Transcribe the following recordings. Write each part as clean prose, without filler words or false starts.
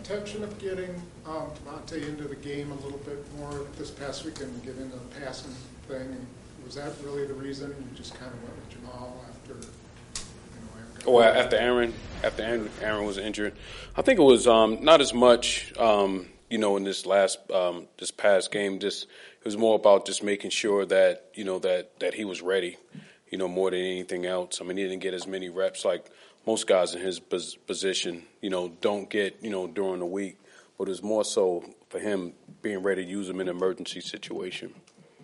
intention of getting Monte into the game a little bit more this past week and get into the passing thing? And was that really the reason you just kind of went with Jamal after? After Aaron was injured, I think it was not as much. In this past game, it was more about just making sure that that he was ready. More than anything else. I mean, he didn't get as many reps like most guys in his position, don't get, during the week. But it was more so for him being ready to use him in an emergency situation.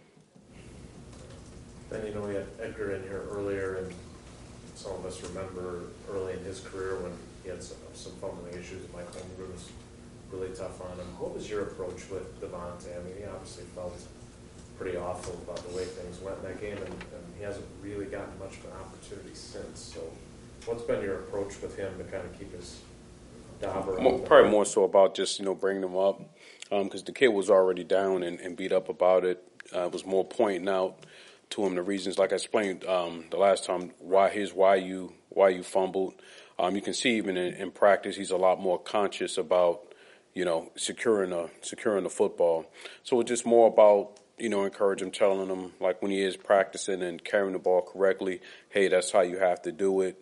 Then, we had Edgar in here earlier, and some of us remember early in his career when he had some fumbling issues. Mike Holmgren was really tough on him. What was your approach with Devontae? I mean, he obviously felt pretty awful about the way things went in that game, and he hasn't really gotten much of an opportunity since. So what's been your approach with him to kind of keep his dauber up? Probably more so about just, bringing him up because the kid was already down and beat up about it. It was more pointing out to him the reasons, like I explained the last time, why you fumbled. You can see even in practice, he's a lot more conscious about, securing the football. So it's just more about, encourage him, telling him, like when he is practicing and carrying the ball correctly, hey, that's how you have to do it.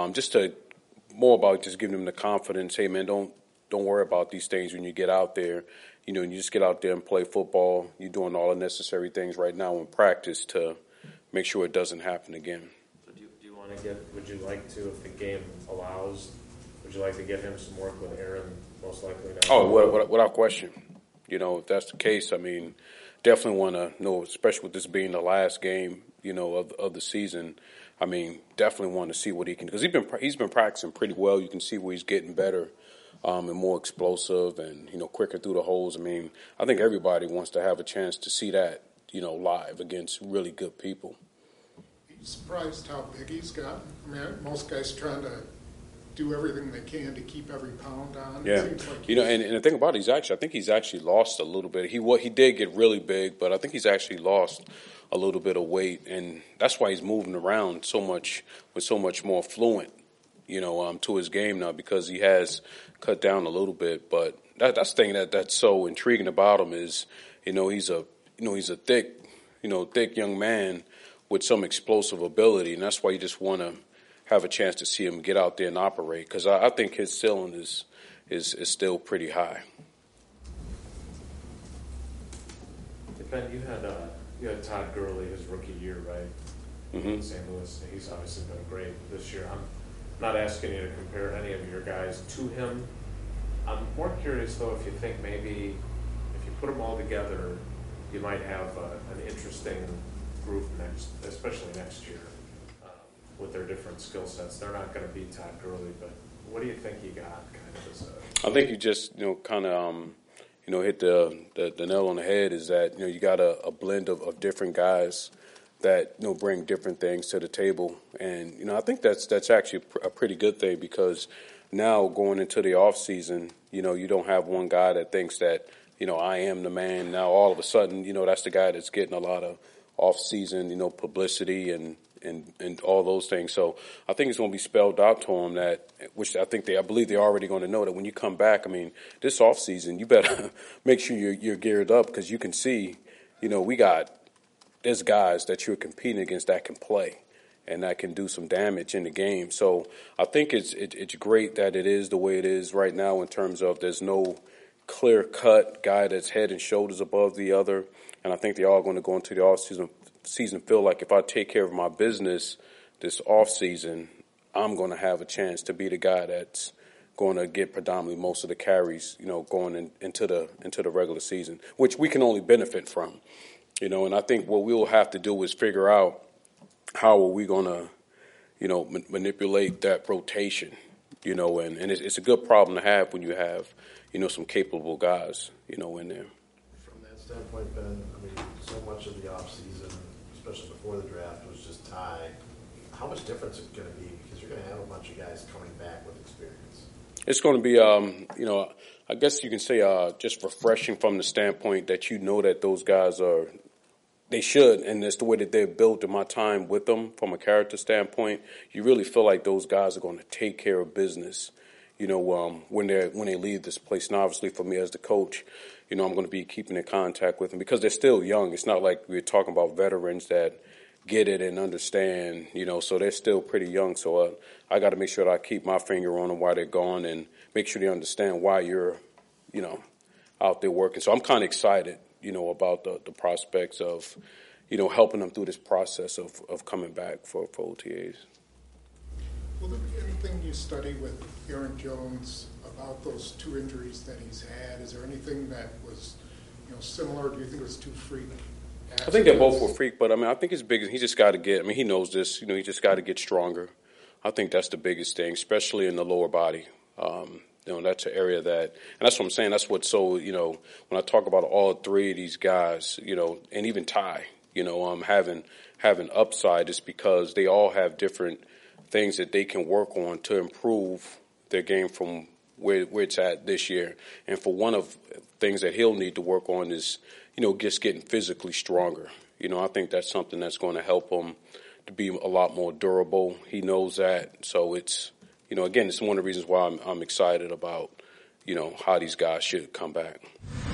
More about just giving him the confidence, hey, man, don't worry about these things when you get out there. And you just get out there and play football. You're doing all the necessary things right now in practice to make sure it doesn't happen again. So do you want to would you like to, if the game allows, would you like to get him some work with Aaron, most likely now? Oh, without question. If that's the case, I mean, definitely want to know, especially with this being the last game, of the season. I mean, definitely want to see what he can, because he's been practicing pretty well. You can see where he's getting better. And more explosive and, quicker through the holes. I mean, I think everybody wants to have a chance to see that, live against really good people. Are you surprised how big he's gotten? I mean, most guys trying to do everything they can to keep every pound on. Yeah, it seems like and the thing about it, I think he's actually lost a little bit. He did get really big, but I think he's actually lost a little bit of weight, and that's why he's moving around so much with so much more fluent. To his game now, because he has cut down a little bit. But that's the thing that's so intriguing about him is, he's a thick young man with some explosive ability, and that's why you just want to have a chance to see him get out there and operate, because I think his ceiling is still pretty high. Ben, you had Todd Gurley his rookie year, right? Mm-hmm. In St. Louis. He's obviously been great this year. I'm not asking you to compare any of your guys to him. I'm more curious, though, if you think maybe if you put them all together, you might have an interesting group especially next year, with their different skill sets. They're not going to be Todd Gurley, but what do you think you got kind of as a... I think you just, kind of, hit the nail on the head is that, you got a blend of different guys that bring different things to the table, and I think that's actually a pretty good thing, because now going into the off season, you don't have one guy that thinks that I am the man. Now all of a sudden, that's the guy that's getting a lot of off season publicity and all those things. So I think it's going to be spelled out to them I believe they're already going to know that when you come back. I mean, this off season, you better make sure you're geared up, because you can see, there's guys that you're competing against that can play and that can do some damage in the game. So I think it's great that it is the way it is right now, in terms of there's no clear-cut guy that's head and shoulders above the other. And I think they're all going to go into the off-season feel like, if I take care of my business this off-season, I'm going to have a chance to be the guy that's going to get predominantly most of the carries, going into the regular season, which we can only benefit from. And I think what we'll have to do is figure out how are we going to, manipulate that rotation, and it's a good problem to have when you have, some capable guys, in there. From that standpoint, Ben, I mean, so much of the offseason, especially before the draft, was just Ty. How much difference is it going to be? Because you're going to have a bunch of guys coming back with experience. It's going to be, I guess you can say just refreshing from the standpoint that that those guys they should, and it's the way that they're built in my time with them from a character standpoint. You really feel like those guys are going to take care of business, when they leave this place. And obviously for me as the coach, I'm going to be keeping in contact with them because they're still young. It's not like we're talking about veterans that get it and understand, so they're still pretty young. So I got to make sure that I keep my finger on them while they're gone and make sure they understand why you're, out there working. So I'm kind of excited, about the prospects of, helping them through this process of coming back for OTAs. Will there be anything you study with Aaron Jones about those 2 injuries that he's had? Is there anything that was, similar? Do you think it was 2 freak accidents? I think they both were freak, but I think his biggest, he just got to get, he knows this, he just got to get stronger. I think that's the biggest thing, especially in the lower body. That's an area that, and that's what I'm saying, that's what's so, when I talk about all 3 of these guys, and even Ty, having upside is because they all have different things that they can work on to improve their game from where it's at this year. And for one of things that he'll need to work on is, just getting physically stronger. I think that's something that's going to help him to be a lot more durable. He knows that. So it's, again, it's one of the reasons why I'm excited about, how these guys should come back.